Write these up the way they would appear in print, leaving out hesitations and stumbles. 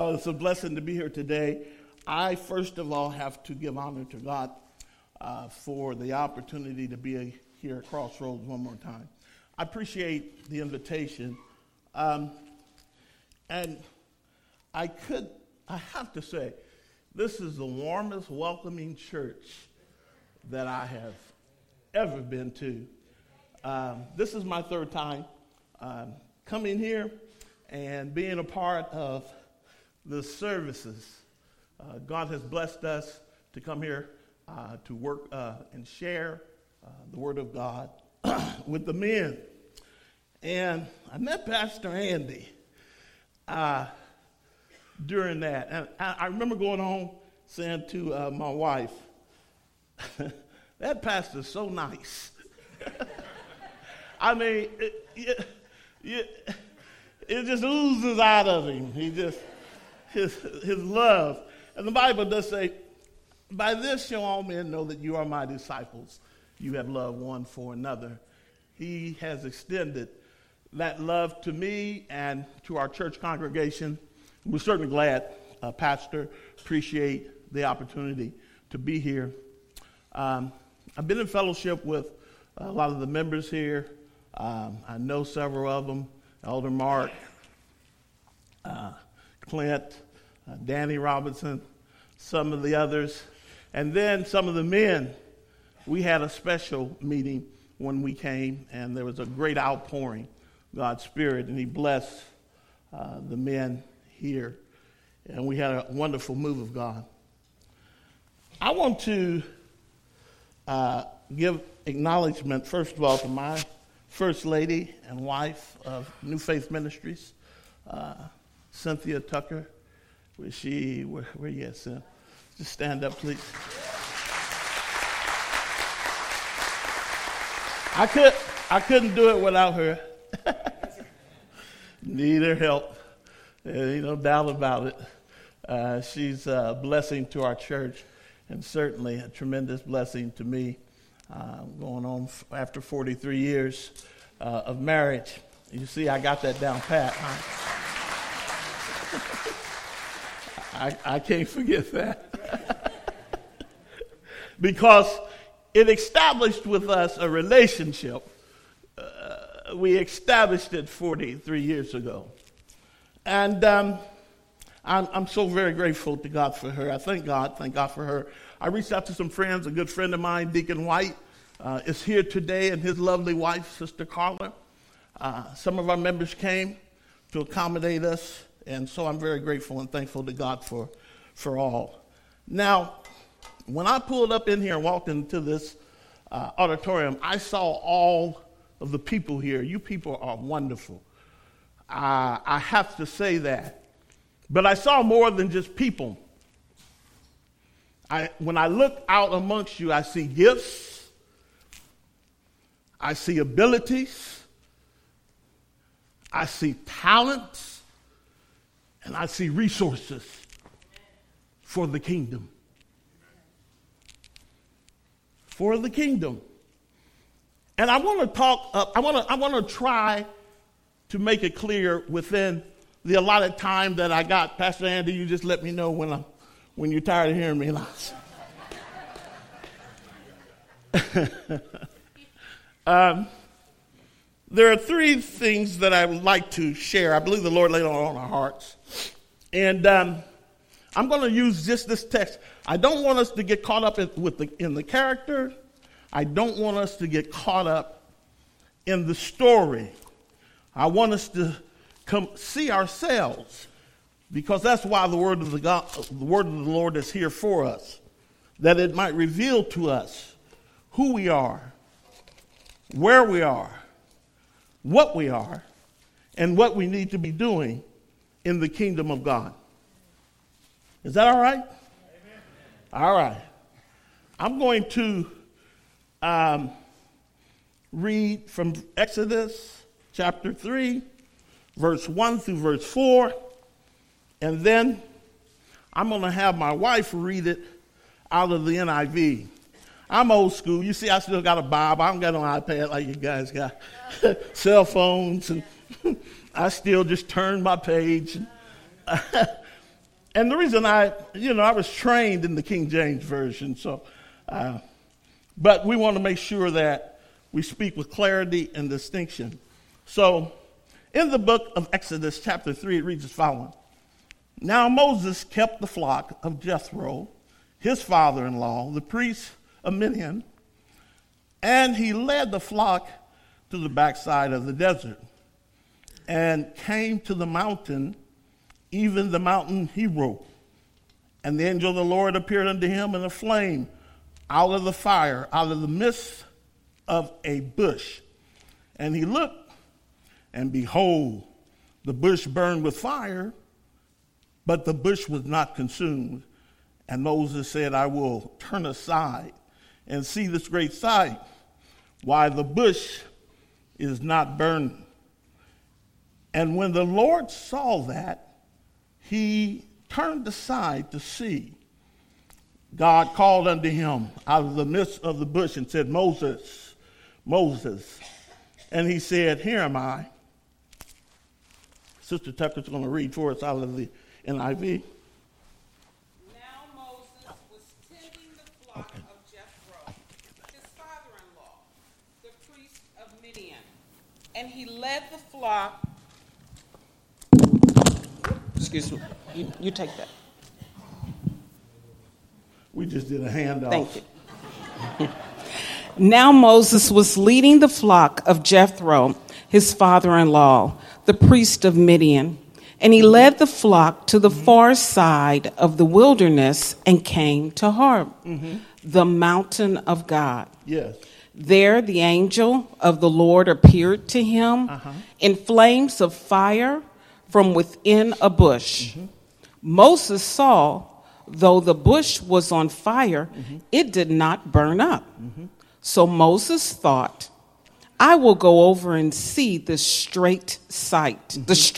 Well, it's a blessing to be here today. I, first of all, have to give honor to God for the opportunity to be here at Crossroads one more time. I appreciate the invitation. And I have to say, this is the warmest, welcoming church that I have ever been to. This is my third time coming here and being a part of the services. God has blessed us to come here to work and share the Word of God with the men. And I met Pastor Andy during that. And I remember going home saying to my wife, that pastor's so nice. I mean, it just oozes out of him. He just, his love. And the Bible does say, by this shall all men know that you are my disciples. You have love one for another. He has extended that love to me and to our church congregation. We're certainly glad, Pastor, appreciate the opportunity to be here. I've been in fellowship with a lot of the members here. I know several of them, Elder Mark, Clint, Danny Robinson, some of the others. And then some of the men, we had a special meeting when we came, and there was a great outpouring, God's Spirit, and He blessed the men here. And we had a wonderful move of God. I want to give acknowledgement, first of all, to my First Lady and wife of New Faith Ministries, Cynthia Tucker. Where you at, Cynthia? Just stand up, please. I couldn't do it without her. Need her help. Ain't no doubt about it. She's a blessing to our church and certainly a tremendous blessing to me. Going on after 43 years of marriage. You see, I got that down pat, huh? I can't forget that. Because it established with us a relationship. We established it 43 years ago. And I'm so very grateful to God for her. I thank God for her. I reached out to some friends. A good friend of mine, Deacon White, is here today, and his lovely wife, Sister Carla. Some of our members came to accommodate us, and so I'm very grateful and thankful to God for all. Now, when I pulled up in here and walked into this auditorium, I saw all of the people here. You people are wonderful. I have to say that. But I saw more than just people. When I look out amongst you, I see gifts, I see abilities, I see talents, and I see resources for the kingdom. For the kingdom. And I want to talk, I want to try to make it clear within the allotted time that I got. Pastor Andy, you just let me know when you're tired of hearing me. There are three things that I would like to share. I believe the Lord laid on our hearts. And I'm going to use just this text. I don't want us to get caught up in the character. I don't want us to get caught up in the story. I want us to come see ourselves, because that's why the word of the Lord is here for us, that it might reveal to us who we are, where we are, what we are, and what we need to be doing in the kingdom of God. Is that all right? Amen. All right. I'm going to read from Exodus chapter 3, verse 1 through verse 4, and then I'm going to have my wife read it out of the NIV. I'm old school. You see, I still got a Bible. I don't got an iPad like you guys got. Cell phones, and I still just turn my page. And the reason I was trained in the King James Version, but we want to make sure that we speak with clarity and distinction. So, in the book of Exodus, chapter 3, it reads as following. Now Moses kept the flock of Jethro, his father-in-law, the priest of Midian, and he led the flock to the backside of the desert and came to the mountain, even the mountain Hebron. And the angel of the Lord appeared unto him in a flame out of the fire, out of the midst of a bush. And he looked, and behold, the bush burned with fire, but the bush was not consumed. And Moses said, I will turn aside and see this great sight, why the bush is not burned. And when the Lord saw that, he turned aside to see. God called unto him out of the midst of the bush and said, Moses, Moses. And he said, here am I. Sister Tucker's going to read for us out of the NIV. Now Moses was tending the flock of Jethro, his father-in-law, the priest of Midian. And he led the flock. Excuse me. You take that. We just did a handoff. Thank you. Now Moses was leading the flock of Jethro, his father-in-law, the priest of Midian. And he led the flock to the far side of the wilderness and came to Horeb, the mountain of God. Yes. There the angel of the Lord appeared to him in flames of fire from within a bush. Moses saw, though the bush was on fire, it did not burn up. So Moses thought, I will go over and see this strange sight,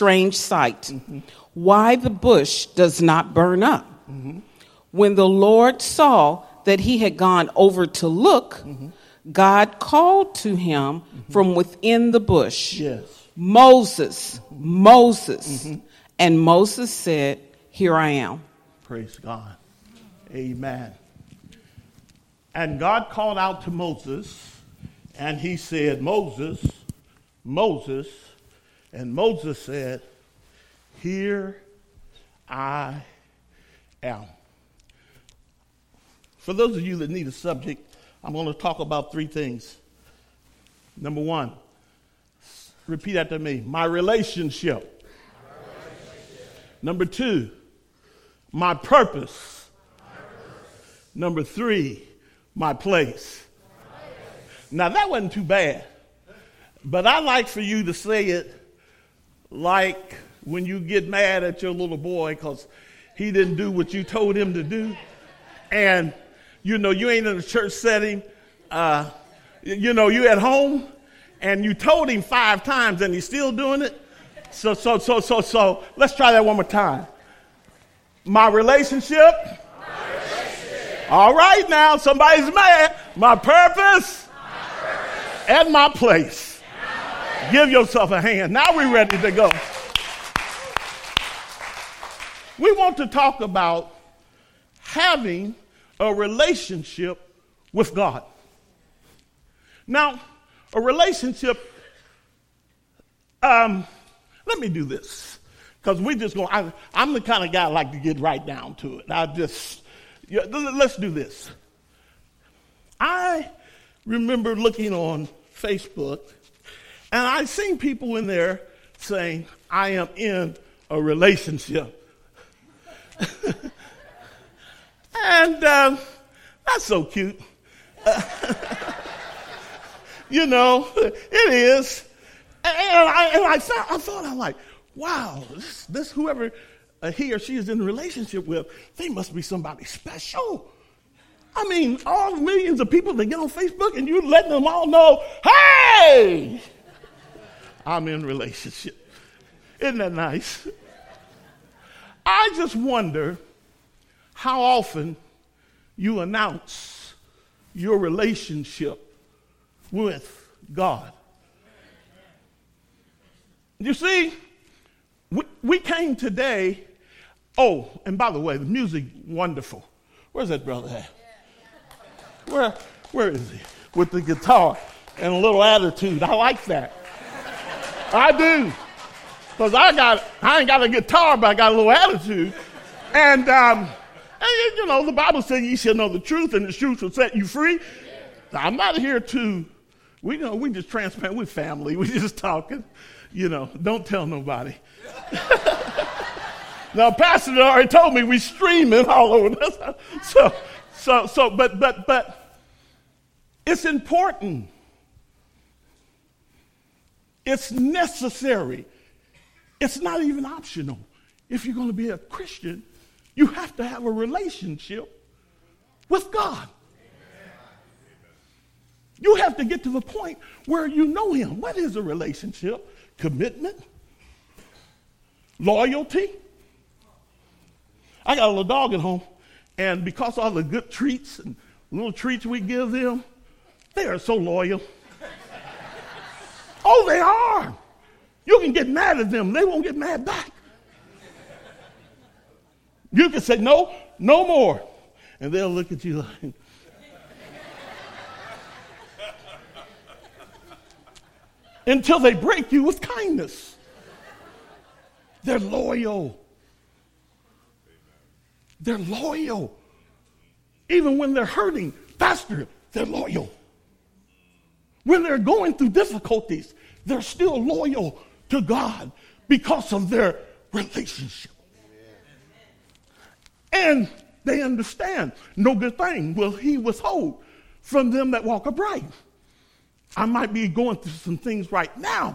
why the bush does not burn up. When the Lord saw that he had gone over to look, God called to him from within the bush, Yes. Moses, Moses. And Moses said, here I am. Praise God. Amen. And God called out to Moses, and he said, Moses, Moses. And Moses said, here I am. For those of you that need a subject, I'm going to talk about three things. Number one, repeat after me, my relationship. Number two, my purpose. Number three, my place. Now, that wasn't too bad, but I like for you to say it like when you get mad at your little boy because he didn't do what you told him to do, and you ain't in a church setting, you at home, and you told him 5 times and he's still doing it. So let's try that one more time. My relationship. All right, now somebody's mad. My purpose. And my place. Give yourself a hand. Now we're ready to go. We want to talk about having a relationship with God. Now, a relationship, let me do this, because I'm the kind of guy I like to get right down to it. Let's do this. I remember looking on Facebook, and I seen people in there saying, I am in a relationship. And that's so cute. It is. And I thought, I'm like, wow, this whoever he or she is in a relationship with, they must be somebody special. I mean, all the millions of people that get on Facebook and you letting them all know, hey, I'm in a relationship. Isn't that nice? I just wonder how often you announce your relationship with God. You see, we came today Oh, and by the way, the music, wonderful. Where's that brother at? Where is he? With the guitar and a little attitude. I like that. I do. Because I ain't got a guitar, but I got a little attitude. And you know, the Bible says you shall know the truth, and the truth will set you free. Now, I'm not here to, we just transparent. We're family. We just talking. You know, don't tell nobody. Now, Pastor already told me we streaming all over this. But it's important. It's necessary. It's not even optional. If you're going to be a Christian, you have to have a relationship with God. You have to get to the point where you know him. What is a relationship? Commitment? Loyalty? I got a little dog at home, and because of all the good treats and little treats we give them, they are so loyal. Oh, they are. You can get mad at them. They won't get mad back. You can say, no more. And they'll look at you like, until they break you with kindness. They're loyal. They're loyal. Even when they're hurting, Pastor, they're loyal. When they're going through difficulties, they're still loyal to God because of their relationship. And they understand no good thing will he withhold from them that walk upright. I might be going through some things right now,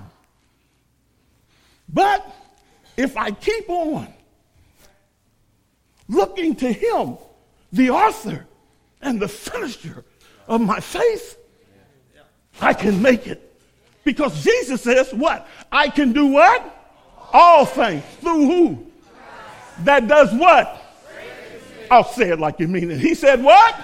but if I keep on looking to him, the author and the finisher of my faith, I can make it. Because Jesus says what? I can do what? All things. Through who? That does what? I'll say it like you mean it. He said what?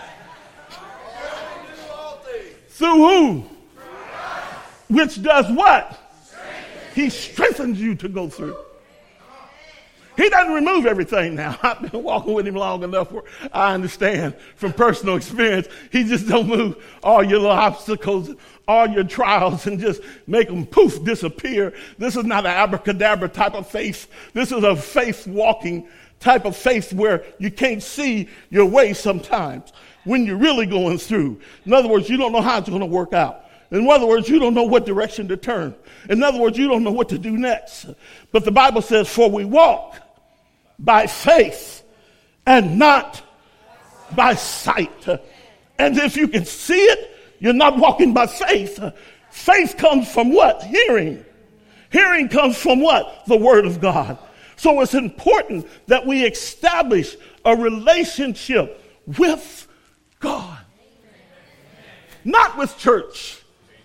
Through who? Which does what? He strengthens you to go through. He doesn't remove everything now. I've been walking with him long enough where I understand from personal experience. He just don't move all your little obstacles, all your trials, and just make them poof, disappear. This is not an abracadabra type of faith. This is a faith walking type of faith where you can't see your way sometimes when you're really going through. In other words, you don't know how it's going to work out. In other words, you don't know what direction to turn. In other words, you don't know what to do next. But the Bible says, for we walk by faith and not by sight. And if you can see it, you're not walking by faith. Faith comes from what? Hearing. Hearing comes from what? The Word of God. So it's important that we establish a relationship with God. Not with church.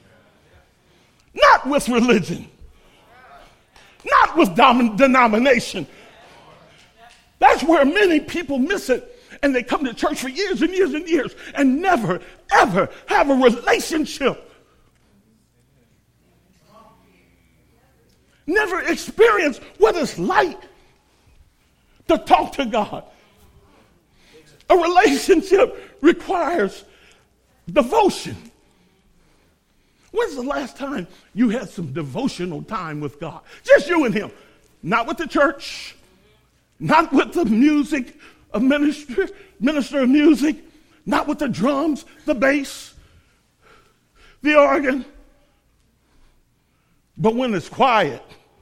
Not with religion. Not with denomination. That's where many people miss it. And they come to church for years and years and years and never, ever have a relationship. Never experience what it's like to talk to God. A relationship requires devotion. When's the last time you had some devotional time with God? Just you and him. Not with the church. Not with the music, a minister of music. Not with the drums, the bass, the organ. But when it's quiet,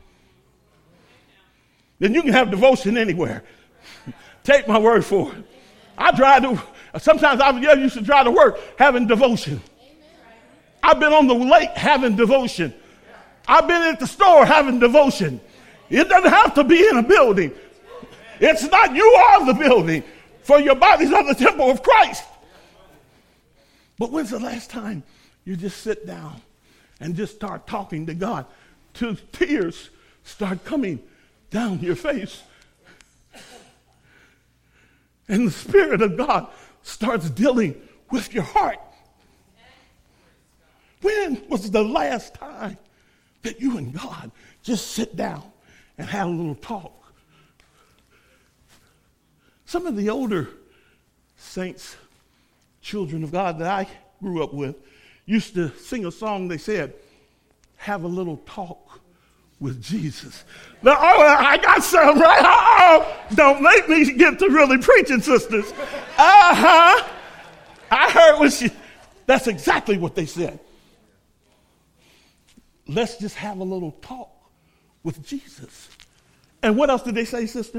then you can have devotion anywhere. Take my word for it. Sometimes I used to drive to work having devotion. I've been on the lake having devotion. I've been at the store having devotion. It doesn't have to be in a building. It's not you are the building, for your bodies are the temple of Christ. But when's the last time you just sit down and just start talking to God till tears start coming down your face? And the Spirit of God starts dealing with your heart. When was the last time that you and God just sit down and have a little talk? Some of the older saints, children of God that I grew up with, used to sing a song. They said, have a little talk with Jesus. Now, I got some, right? Don't make me get to really preaching, sisters. I heard that's exactly what they said. Let's just have a little talk with Jesus. And what else did they say, sister?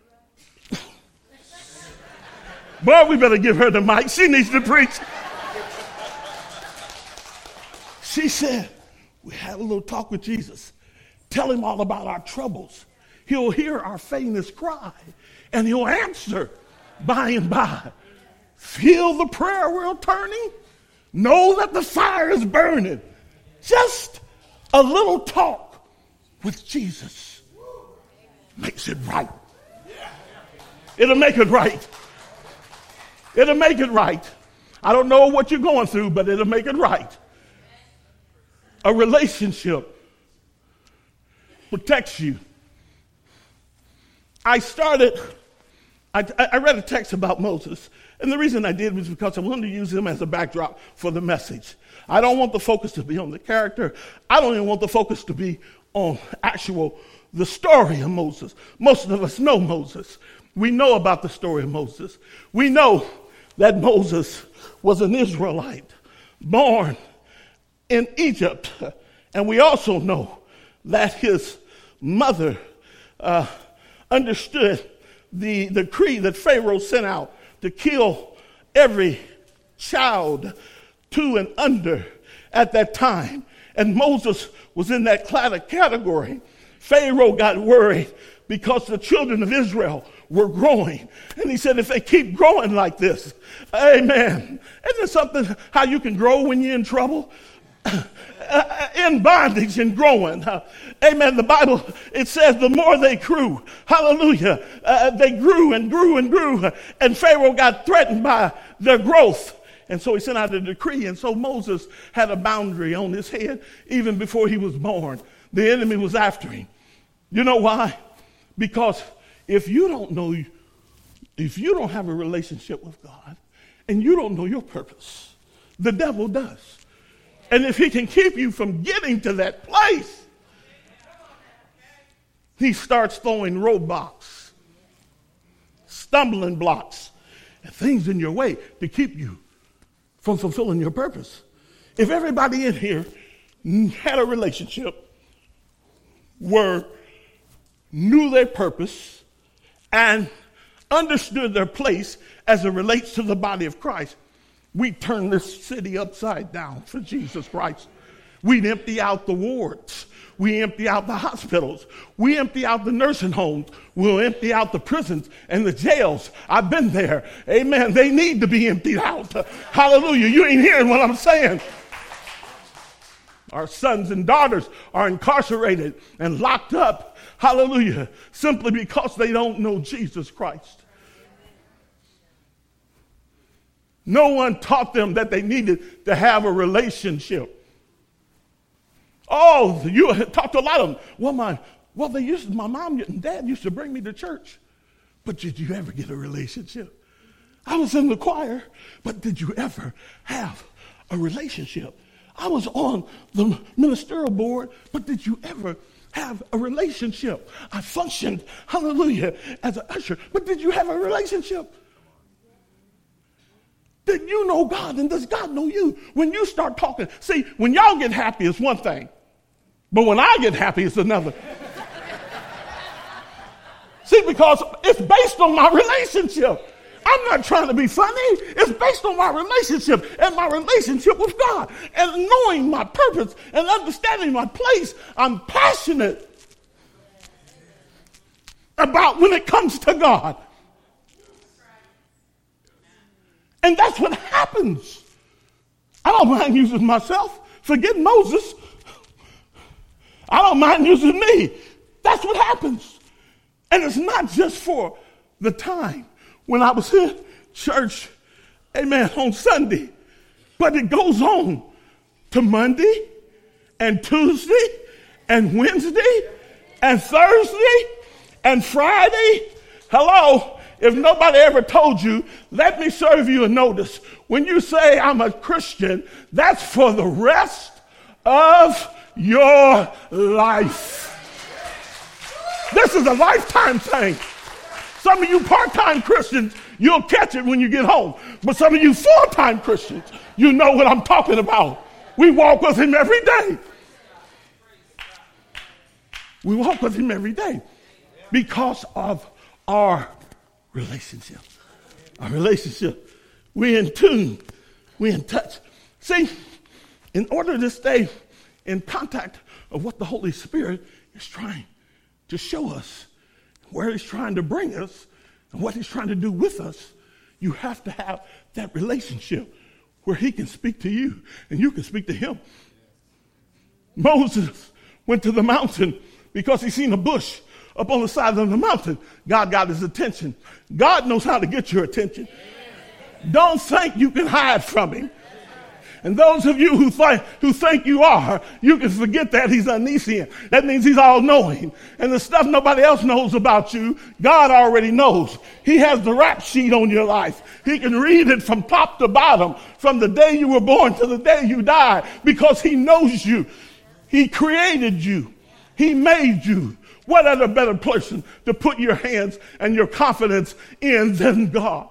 Boy, we better give her the mic. She needs to preach. She said, we have a little talk with Jesus. Tell him all about our troubles. He'll hear our faintest cry, and he'll answer by and by. Feel the prayer wheel turning? Know that the fire is burning. Just a little talk with Jesus makes it right. It'll make it right. It'll make it right. I don't know what you're going through, but it'll make it right. A relationship protects you. I read a text about Moses, and the reason I did was because I wanted to use him as a backdrop for the message. I don't want the focus to be on the character. I don't even want the focus to be on the story of Moses. Most of us know Moses. We know about the story of Moses. We know that Moses was an Israelite born in Egypt. And we also know that his mother understood the decree that Pharaoh sent out to kill every child 2 and under at that time. And Moses was in that category. Pharaoh got worried because the children of Israel were growing. And he said, if they keep growing like this, amen. Isn't it something how you can grow when you're in trouble? In bondage and growing. Amen. The Bible, it says the more they grew, hallelujah, they grew and grew and grew. And Pharaoh got threatened by their growth. And so he sent out a decree. And so Moses had a boundary on his head even before he was born. The enemy was after him. You know why? Because if you don't have a relationship with God and you don't know your purpose, the devil does. And if he can keep you from getting to that place, he starts throwing roadblocks, stumbling blocks, and things in your way to keep you from fulfilling your purpose. If everybody in here had a relationship, knew their purpose, and understood their place as it relates to the body of Christ, we'd turn this city upside down for Jesus Christ. We'd empty out the wards. We empty out the hospitals. We empty out the nursing homes. We'll empty out the prisons and the jails. I've been there. Amen. They need to be emptied out. Hallelujah. You ain't hearing what I'm saying. Our sons and daughters are incarcerated and locked up. Hallelujah. Simply because they don't know Jesus Christ. No one taught them that they needed to have a relationship. Oh, you talked to a lot of them. My mom and dad used to bring me to church. But did you ever get a relationship? I was in the choir, but did you ever have a relationship? I was on the ministerial board, but did you ever have a relationship? I functioned, hallelujah, as an usher, but did you have a relationship? Did you know God, and does God know you? When you start talking, see, when y'all get happy, it's one thing. But when I get happy, it's another. See, because it's based on my relationship. I'm not trying to be funny. It's based on my relationship and my relationship with God. And knowing my purpose and understanding my place, I'm passionate about when it comes to God. And that's what happens. I don't mind using myself. Forget Moses. I don't mind using me. That's what happens. And it's not just for the time when I was in church, amen, on Sunday. But it goes on to Monday and Tuesday and Wednesday and Thursday and Friday. Hello. if nobody ever told you, let me serve you a notice. When you say I'm a Christian, that's for the rest of your life. This is a lifetime thing. Some of you part-time Christians, you'll catch it when you get home. But some of you full-time Christians, you know what I'm talking about. We walk with him every day. We walk with him every day because of our relationship. Our relationship. We're in tune. We're in touch. See, in order to stay in contact of what the Holy Spirit is trying to show us, where he's trying to bring us, and what he's trying to do with us, you have to have that relationship where he can speak to you and you can speak to him. Moses went to the mountain because he seen a bush up on the side of the mountain. God got his attention. God knows how to get your attention. Don't think you can hide from him. And those of you who think you are, you can forget that he's omniscient. That means he's all-knowing. And the stuff nobody else knows about you, God already knows. He has the rap sheet on your life. He can read it from top to bottom, from the day you were born to the day you die, because he knows you. He created you. He made you. What other better person to put your hands and your confidence in than God?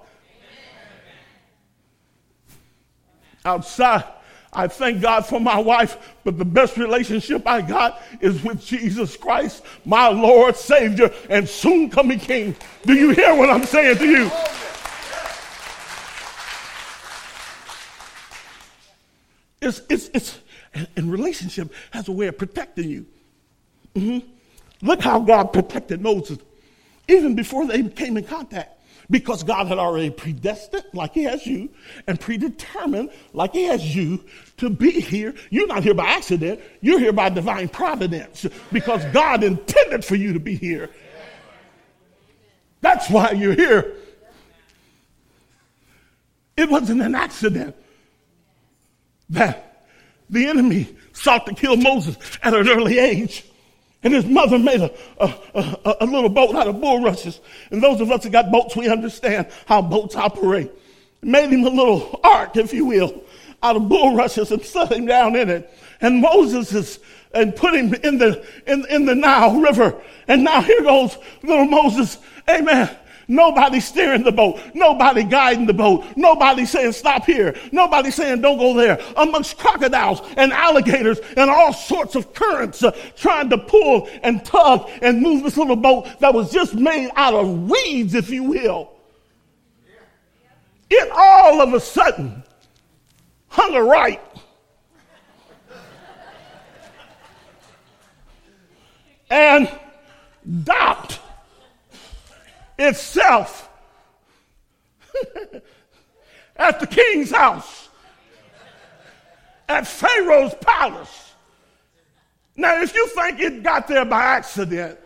Outside, I thank God for my wife, but the best relationship I got is with Jesus Christ, my Lord, Savior, and soon coming King. Do you hear what I'm saying to you? And relationship has a way of protecting you. Mm-hmm. Look how God protected Moses, even before they came in contact. Because God had already predestined, like he has you, and predetermined, like he has you, to be here. You're not here by accident. You're here by divine providence, because God intended for you to be here. That's why you're here. It wasn't an accident that the enemy sought to kill Moses at an early age. And his mother made a little boat out of bulrushes. And those of us that got boats, we understand how boats operate. Made him a little ark, if you will, out of bulrushes and set him down in it. And and put him in the Nile River. And now here goes little Moses. Amen. Nobody steering the boat. Nobody guiding the boat. Nobody saying stop here. Nobody saying don't go there. Amongst crocodiles and alligators and all sorts of currents trying to pull and tug and move this little boat that was just made out of weeds, if you will. It all of a sudden hung a right. And docked itself at the king's house, at Pharaoh's palace. Now, if you think it got there by accident,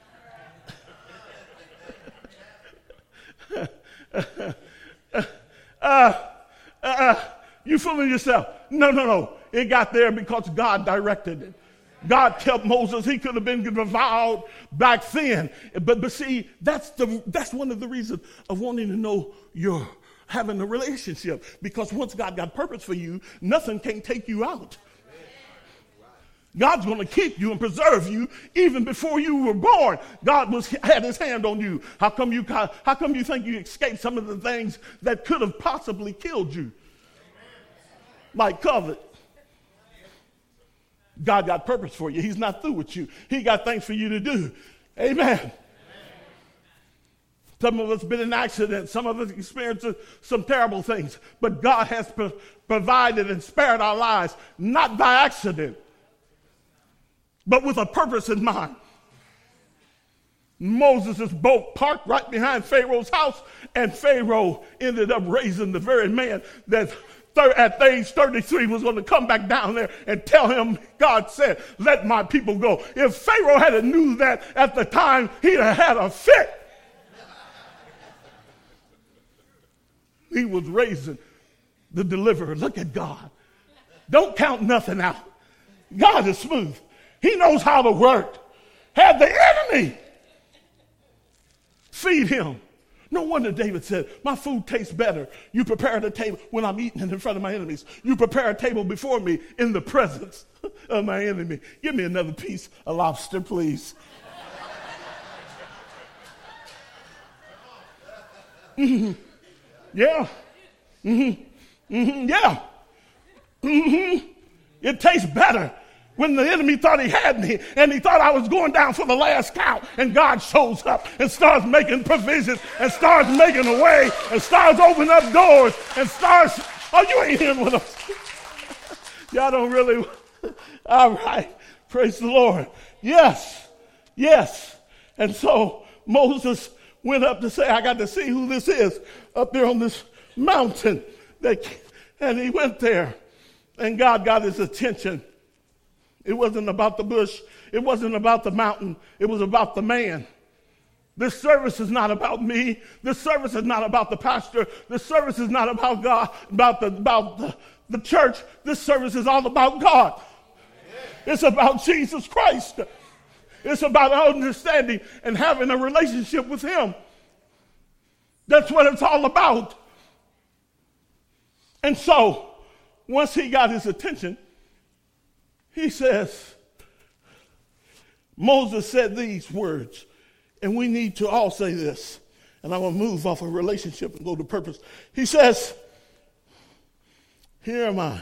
you fooling yourself. No. It got there because God directed it. God kept Moses. He could have been reviled back then. But see, that's one of the reasons of wanting to know you're having a relationship. Because once God got purpose for you, nothing can take you out. God's going to keep you and preserve you even before you were born. God had his hand on you. How come you think you escaped some of the things that could have possibly killed you? Like COVID. God got purpose for you. He's not through with you. He got things for you to do. Amen. Some of us been in accidents. Some of us experienced some terrible things. But God has provided and spared our lives, not by accident, but with a purpose in mind. Moses' boat parked right behind Pharaoh's house, and Pharaoh ended up raising the very man that at age 33 was going to come back down there and tell him, God said, let my people go. If Pharaoh had knew that at the time, he'd have had a fit. He was raising the deliverer. Look at God. Don't count nothing out. God is smooth. He knows how to work. Had the enemy feed him No wonder David said, my food tastes better. You prepare the table when I'm eating it in front of my enemies. You prepare a table before me in the presence of my enemy. Give me another piece of lobster, please. Mm-hmm. Yeah. Mm-hmm. Mm-hmm. Yeah. Mm-hmm. It tastes better when the enemy thought he had me and he thought I was going down for the last count, and God shows up and starts making provisions and starts making a way and starts opening up doors and starts, oh, you ain't here with us. Y'all don't really, all right, praise the Lord. Yes, yes. And so Moses went up to say, I got to see who this is up there on this mountain. And he went there, and God got his attention. It wasn't about the bush. It wasn't about the mountain. It was about the man. This service is not about me. This service is not about the pastor. This service is not about God, about the church. This service is all about God. It's about Jesus Christ. It's about understanding and having a relationship with him. That's what it's all about. And so, once he got his attention, he says, Moses said these words, and we need to all say this, and I'm going to move off of relationship and go to purpose. He says, here am I.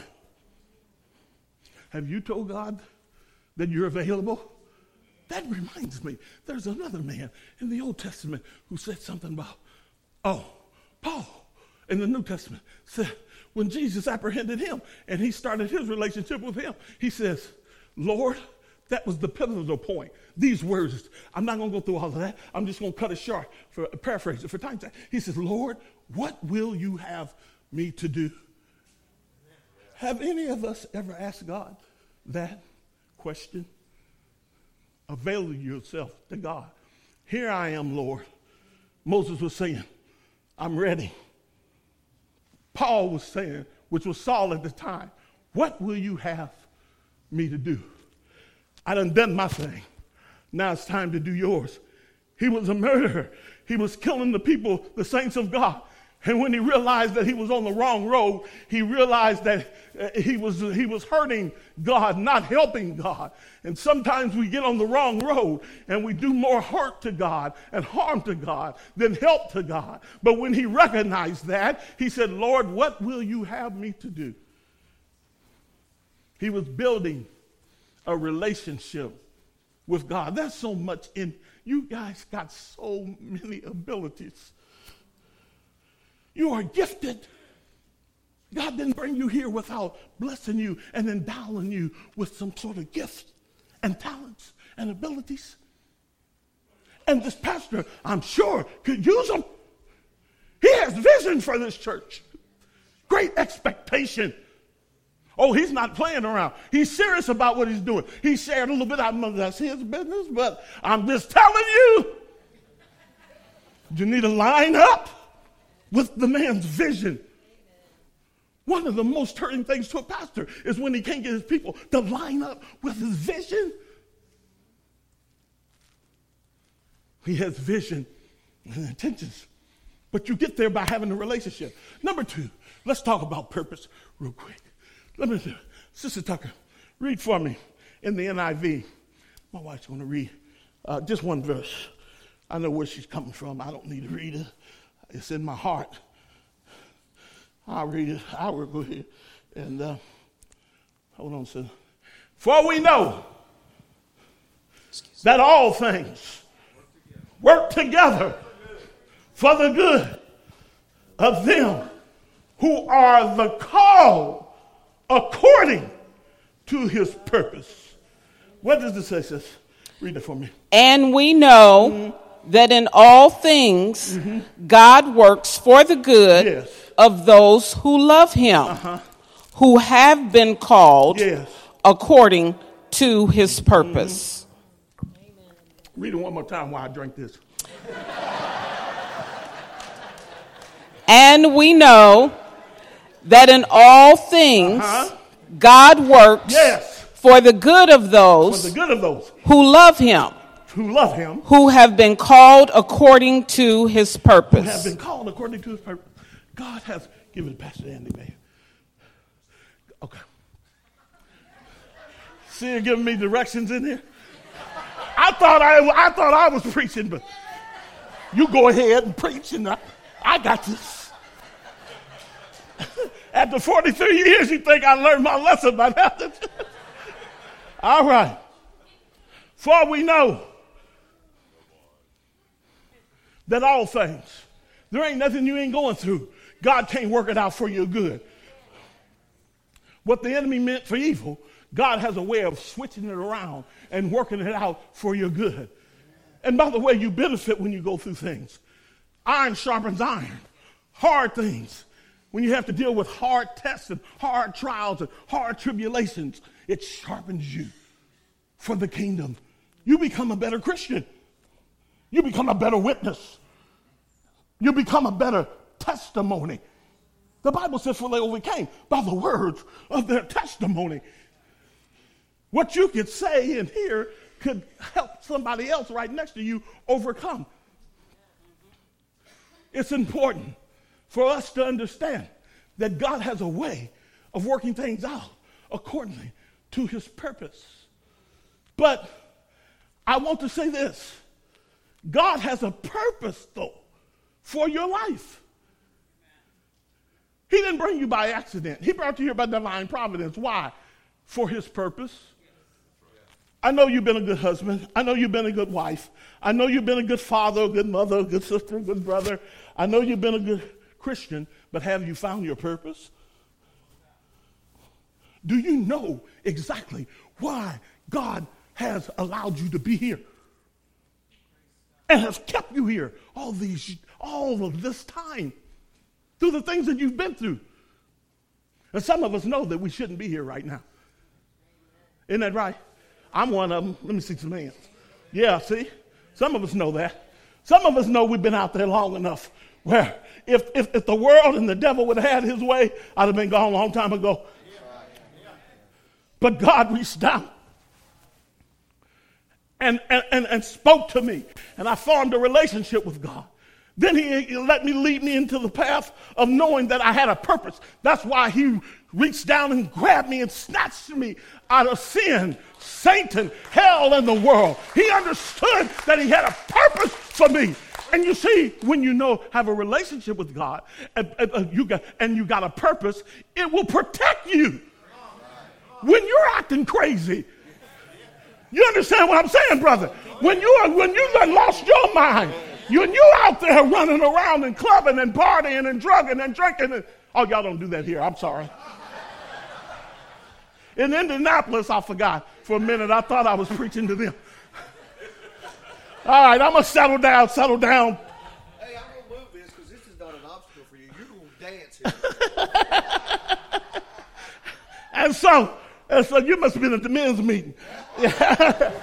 Have you told God that you're available? That reminds me, there's another man in the Old Testament who said something about, Paul in the New Testament said, when Jesus apprehended him and he started his relationship with him, he says, Lord, that was the pivotal point. These words, I'm not going to go through all of that. I'm just going to cut it short, for paraphrase it for time's sake. He says, Lord, what will you have me to do? Have any of us ever asked God that question? Avail yourself to God. Here I am, Lord. Moses was saying, I'm ready. Paul was saying, which was Saul at the time, what will you have me to do? I done my thing. Now it's time to do yours. He was a murderer. He was killing the people, the saints of God. And when he realized that he was on the wrong road, he realized that he was hurting God, not helping God. And sometimes we get on the wrong road and we do more hurt to God and harm to God than help to God. But when he recognized that, he said, Lord, what will you have me to do? He was building a relationship with God. There's so much in you guys got so many abilities. You are gifted. God didn't bring you here without blessing you and endowing you with some sort of gifts and talents and abilities. And this pastor, I'm sure, could use them. He has vision for this church. Great expectation. Oh, he's not playing around. He's serious about what he's doing. He shared a little bit. I know that's his business, but I'm just telling you, you need to line up with the man's vision. One of the most hurting things to a pastor is when he can't get his people to line up with his vision. He has vision and intentions, but you get there by having a relationship. Number 2, let's talk about purpose real quick. Let me do, Sister Tucker, read for me in the NIV. My wife's going to read just one verse. I know where she's coming from. I don't need to read it. It's in my heart. I'll read it. I will go here. And hold on, sir. For we know that all things work together for the good of them who are the called according to his purpose. What does it say, sis? Read it for me. And we know that in all things God works for the good of those who love him, who have been called according to his purpose. Read it one more time while I drink this. And we know that in all things God works for the good of those who love him. who love him, who have been called according to his purpose. Who have been called according to his purpose. God has given Pastor Andy, man. Okay. See her giving me directions in here? I thought I was preaching, but you go ahead and preach, and I got this. After 43 years, you think I learned my lesson by now? All right. For we know that all things, there ain't nothing you ain't going through, God can't work it out for your good. What the enemy meant for evil, God has a way of switching it around and working it out for your good. And by the way, you benefit when you go through things. Iron sharpens iron. Hard things. When you have to deal with hard tests and hard trials and hard tribulations, it sharpens you for the kingdom. You become a better Christian. You become a better witness. You become a better testimony. The Bible says, for they overcame by the words of their testimony. What you could say and hear could help somebody else right next to you overcome. It's important for us to understand that God has a way of working things out accordingly to his purpose. But I want to say this. God has a purpose, though, for your life. He didn't bring you by accident. He brought you here by divine providence. Why? For his purpose. I know you've been a good husband. I know you've been a good wife. I know you've been a good father, a good mother, a good sister, a good brother. I know you've been a good Christian, but have you found your purpose? Do you know exactly why God has allowed you to be here and has kept you here all of this time through the things that you've been through? And some of us know that we shouldn't be here right now. Isn't that right? I'm one of them. Let me see some hands. Yeah, see? Some of us know that. Some of us know we've been out there long enough where if the world and the devil would have had his way, I'd have been gone a long time ago. But God reached down and spoke to me, and I formed a relationship with God. Then he let me lead me into the path of knowing that I had a purpose. That's why he reached down and grabbed me and snatched me out of sin, Satan, hell, and the world. He understood that he had a purpose for me. And you see, when you have a relationship with God, and you got a purpose, it will protect you when you're acting crazy. You understand what I'm saying, brother? When you done lost your mind, you're out there running around and clubbing and partying and drugging and drinking. Oh, y'all don't do that here. I'm sorry. In Indianapolis, I forgot for a minute. I thought I was preaching to them. All right, I'm going to settle down. Hey, I'm going to move this because this is not an obstacle for you. You're going to dance here. And so you must have been at the men's meeting. Yeah.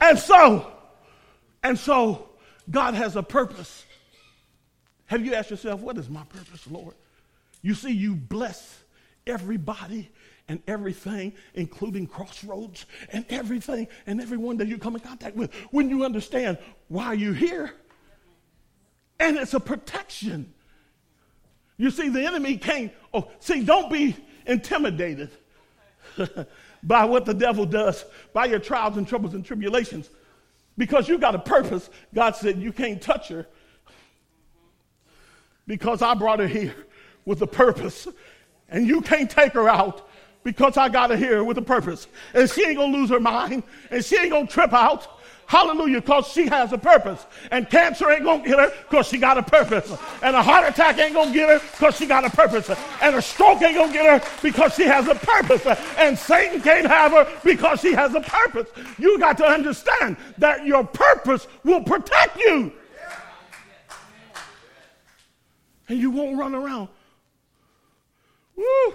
And so God has a purpose. Have you asked yourself, what is my purpose, Lord? You see, you bless everybody and everything, including Crossroads and everything and everyone that you come in contact with, when you understand why you're here. And it's a protection. You see, the enemy can't, don't be intimidated by what the devil does, by your trials and troubles and tribulations. Because you got a purpose. God said you can't touch her because I brought her here with a purpose. And you can't take her out because I got her here with a purpose. And she ain't going to lose her mind. And she ain't going to trip out. Hallelujah, because she has a purpose. And cancer ain't going to get her because she got a purpose. And a heart attack ain't going to get her because she got a purpose. And a stroke ain't going to get her because she has a purpose. And Satan can't have her because she has a purpose. You got to understand that your purpose will protect you. And you won't run around. Woo!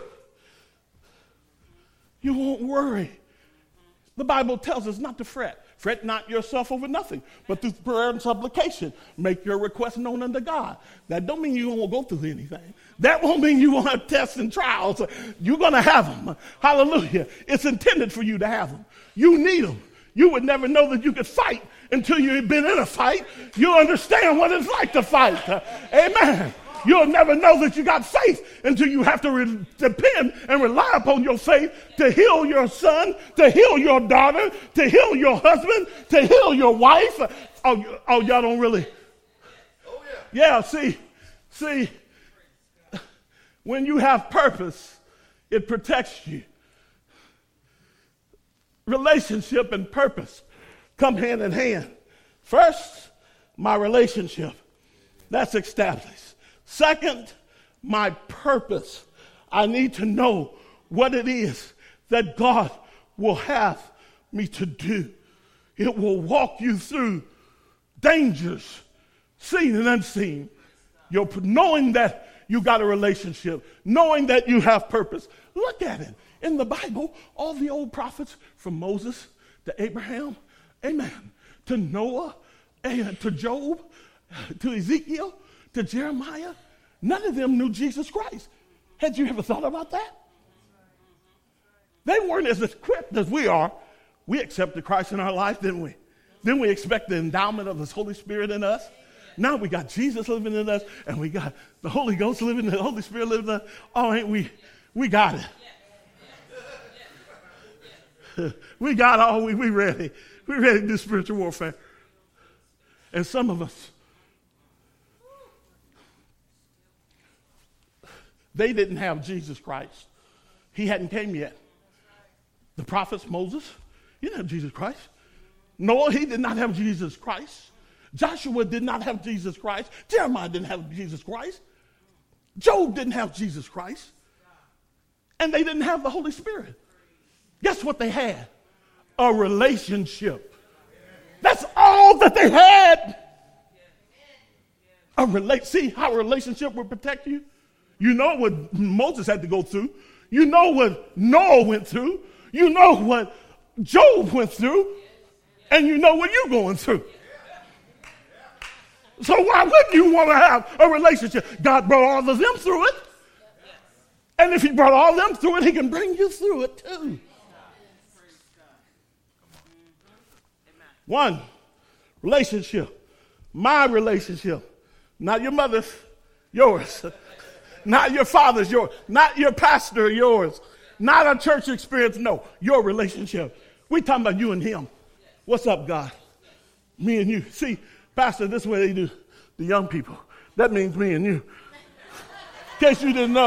You won't worry. The Bible tells us not to fret. Fret not yourself over nothing, but through prayer and supplication, make your request known unto God. That don't mean you won't go through anything. That won't mean you won't have tests and trials. You're going to have them. Hallelujah. It's intended for you to have them. You need them. You would never know that you could fight until you've been in a fight, you'll understand what it's like to fight. Amen. You'll never know that you got faith until you have to depend and rely upon your faith to heal your son, to heal your daughter, to heal your husband, to heal your wife. Oh, y'all don't really. Oh, yeah. Yeah, see, when you have purpose, it protects you. Relationship and purpose come hand in hand. First, my relationship. That's established. Second, my purpose. I need to know what it is that God will have me to do. It will walk you through dangers, seen and unseen. You're knowing that you got a relationship, knowing that you have purpose. Look at it. In the Bible, all the old prophets, from Moses to Abraham, amen, to Noah, and to Job, to Ezekiel, to Jeremiah, none of them knew Jesus Christ. Had you ever thought about that? They weren't as equipped as we are. We accepted Christ in our life, didn't we? Then we expect the endowment of the Holy Spirit in us. Now we got Jesus living in us, and we got the Holy Ghost living in the Holy Spirit living in us. Oh, ain't we got it. We got all we ready. We ready to do spiritual warfare. And some of us, they didn't have Jesus Christ. He hadn't came yet. The prophets, Moses, he didn't have Jesus Christ. Noah, he did not have Jesus Christ. Joshua did not have Jesus Christ. Jeremiah didn't have Jesus Christ. Job didn't have Jesus Christ. And they didn't have the Holy Spirit. Guess what they had? A relationship. That's all that they had. See how a relationship will protect you? You know what Moses had to go through. You know what Noah went through. You know what Job went through. And you know what you're going through. So why wouldn't you want to have a relationship? God brought all of them through it. And if he brought all of them through it, he can bring you through it too. One, relationship. My relationship. Not your mother's, yours. Not your father's, yours. Not your pastor, yours. Not a church experience, no. Your relationship. We talking about you and him. What's up, God? Me and you. See, Pastor, this is what they do, the young people. That means me and you. In case you didn't know.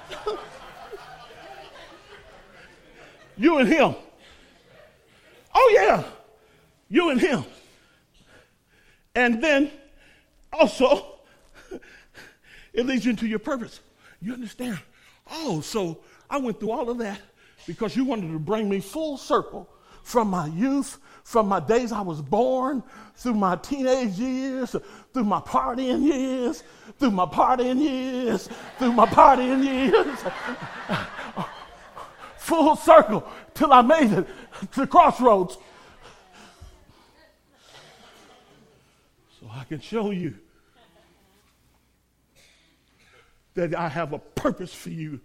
You and him. Oh, yeah. You and him. And then also, it leads you into your purpose. You understand? Oh, so I went through all of that because you wanted to bring me full circle from my youth, from my days I was born, through my teenage years, through my partying years, through my partying years, through my partying years. Full circle till I made it to the crossroads. So I can show you that I have a purpose for you.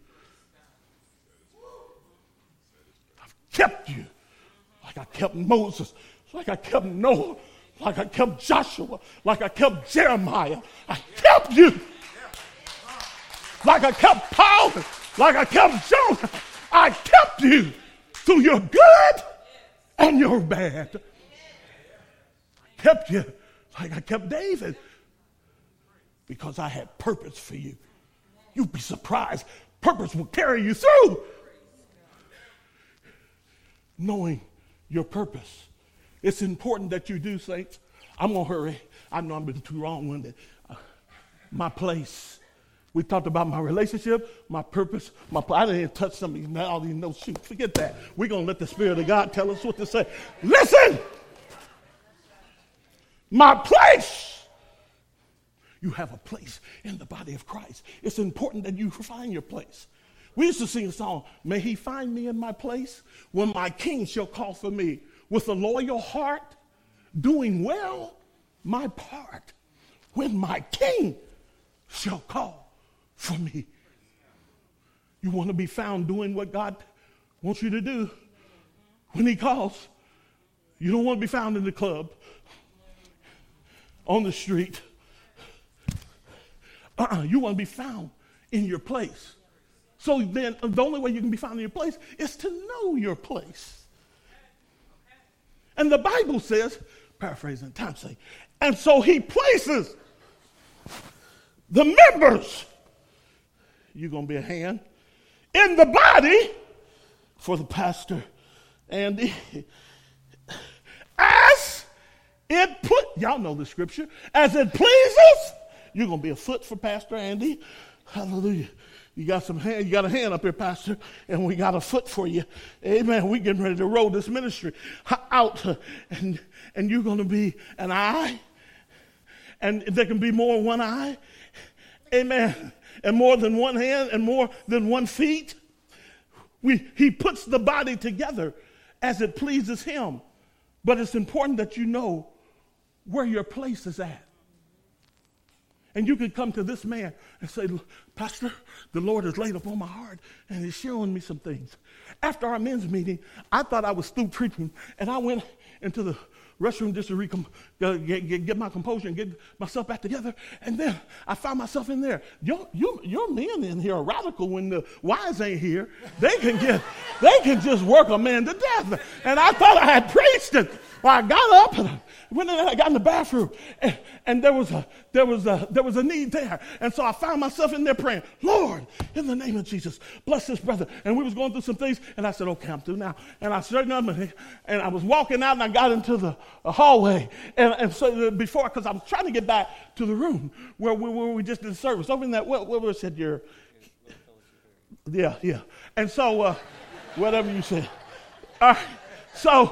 I've kept you like I kept Moses, like I kept Noah, like I kept Joshua, like I kept Jeremiah. I kept you. Like I kept Paul, like I kept Jonah. I kept you through your good and your bad. I kept you like I kept David because I had purpose for you. You'd be surprised. Purpose will carry you through. Knowing your purpose. It's important that you do, saints. I'm going to hurry. I know I've been too long-winded. My place. We talked about my relationship, my purpose. I didn't even touch some of these. All these notes. Shoot, forget that. We're going to let the Spirit of God tell us what to say. Listen! My place. You have a place in the body of Christ. It's important that you find your place. We used to sing a song, may he find me in my place when my king shall call for me with a loyal heart, doing well my part when my king shall call for me. You want to be found doing what God wants you to do when he calls. You don't want to be found in the club, on the street. You want to be found in your place. So then the only way you can be found in your place is to know your place. And the Bible says, paraphrasing time's sake, and so he places the members. You're going to be a hand in the body for the pastor. And as it y'all know the scripture, as it pleases, you're going to be a foot for Pastor Andy. Hallelujah. You got a hand up here, Pastor, and we got a foot for you. Amen. We're getting ready to roll this ministry out, and you're going to be an eye, and there can be more than one eye. Amen. And more than one hand, and more than one feet. He puts the body together as it pleases him. But it's important that you know where your place is at. And you can come to this man and say, Pastor, the Lord has laid upon my heart and he's showing me some things. After our men's meeting, I thought I was through preaching, and I went into the restroom just to get my composure and get myself back together. And then I found myself in there. Your men in here are radical when the wives ain't here. They can just work a man to death. And I thought I had preached it. Well, I got up and I got in the bathroom, and there was a need there. And so I found myself in there praying, Lord, in the name of Jesus, bless this brother. And we was going through some things, and I said, okay, I'm through now. And I straightened up, and I was walking out, and I got into the hallway. And so because I was trying to get back to the room where we just did the service. Over in that, what was it, yeah. And so, whatever you said. All right,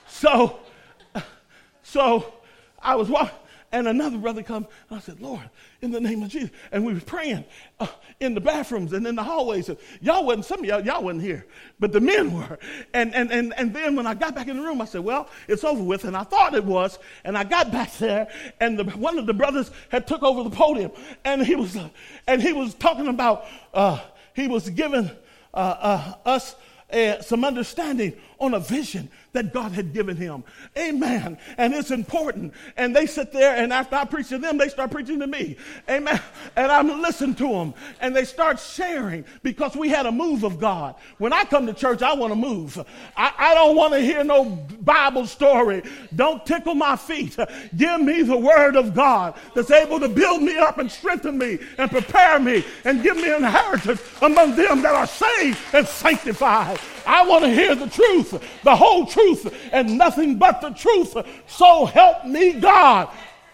so I was walking, and another brother come, and I said, Lord, in the name of Jesus. And we were praying in the bathrooms and in the hallways. And some of y'all wasn't here, but the men were. And then when I got back in the room, I said, well, it's over with. And I thought it was. And I got back there, and one of the brothers had took over the podium, and he was talking about, he was giving us some understanding on a vision that God had given him. Amen. And it's important. And they sit there, and after I preach to them, they start preaching to me. Amen. And I'm listening to them, and they start sharing, because we had a move of God. When I come to church, I want to move. I don't want to hear no Bible story. Don't tickle my feet. Give me the word of God that's able to build me up and strengthen me and prepare me and give me an inheritance among them that are saved and sanctified. I want to hear the truth, the whole truth, and nothing but the truth. So help me God.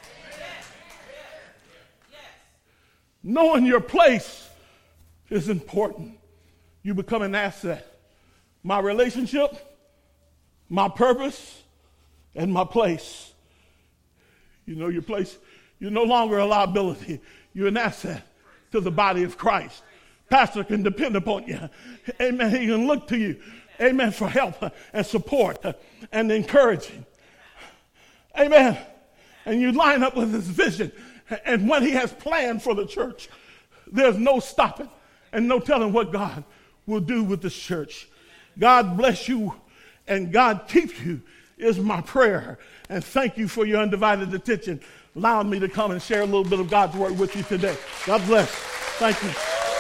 Knowing your place is important. You become an asset. My relationship, my purpose, and my place. You know your place. You're no longer a liability. You're an asset to the body of Christ. Pastor can depend upon you. Amen. He can look to you. Amen. For help and support and encouraging. Amen. And you line up with his vision and what he has planned for the church. There's no stopping and no telling what God will do with this church. God bless you and God keep you is my prayer. And thank you for your undivided attention, allowing me to come and share a little bit of God's word with you today. God bless. Thank you.